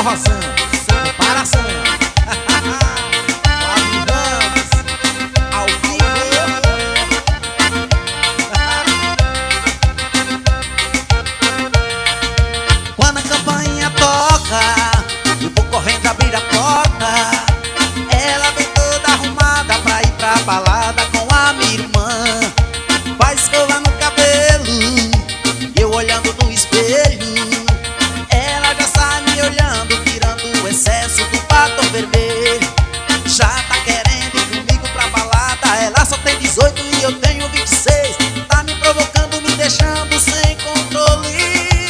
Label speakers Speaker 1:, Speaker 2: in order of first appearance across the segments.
Speaker 1: forrozão, sem comparação. Flávio Ramos, ao vivo. Quando a campainha toca, eu vou correndo abrir a porta. Ela vem toda arrumada pra ir pra balada com a minha irmã. Vai escovar no cabelo, eu olhando no espelho. Ela já sai me olhando, tirando o excesso do batom vermelho. Já tá querendo ir comigo pra balada. Ela só tem 18 e eu tenho 26. Tá me provocando, me deixando sem controle.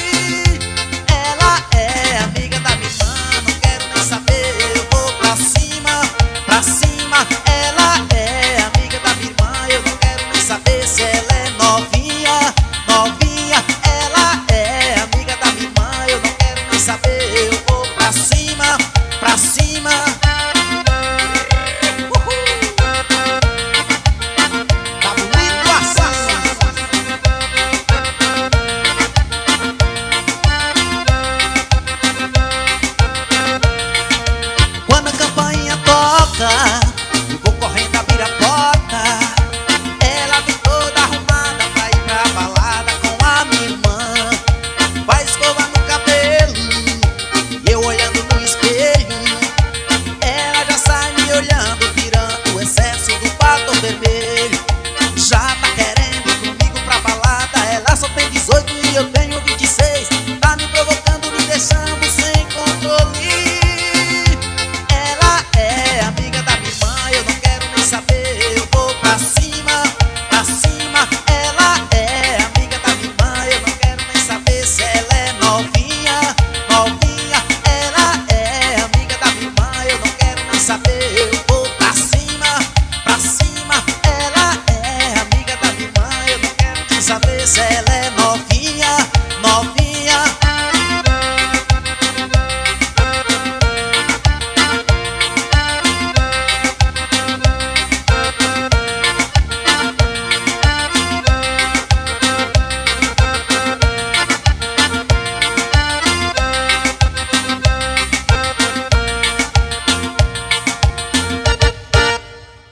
Speaker 1: Ela é amiga da minha irmã, não quero nem saber. Eu vou pra cima, pra cima. Ela é amiga da minha irmã, eu não quero nem saber se ela é novinha, novinha. Ela é amiga da minha irmã, eu não quero nem saber. Eu vou pra cima, pra cima. Tá bonito assado. Quando a campainha toca, eu vou correndo abrir a porta. Ela vem toda arrumada pra ir pra balada com a minha irmã. Vai escovar no cabelo, e eu olhando no espelho. Ela já sai me olhando, tirando o excesso do batom vermelho. Já tá querendo ir comigo pra balada. Ela só tem 18 e eu tenho 26. Tá me provocando, me deixando sem controle. Ela é amiga da minha irmã, eu não quero nem saber. Eu vou pra cima, pra cima. Ela é amiga da minha irmã, eu não quero nem saber se ela é novinha, novinha. Ela é amiga da minha irmã, eu não quero nem saber. Eu vou pra cima, pra cima. Ela é amiga da minha irmã, eu não quero nem saber se ela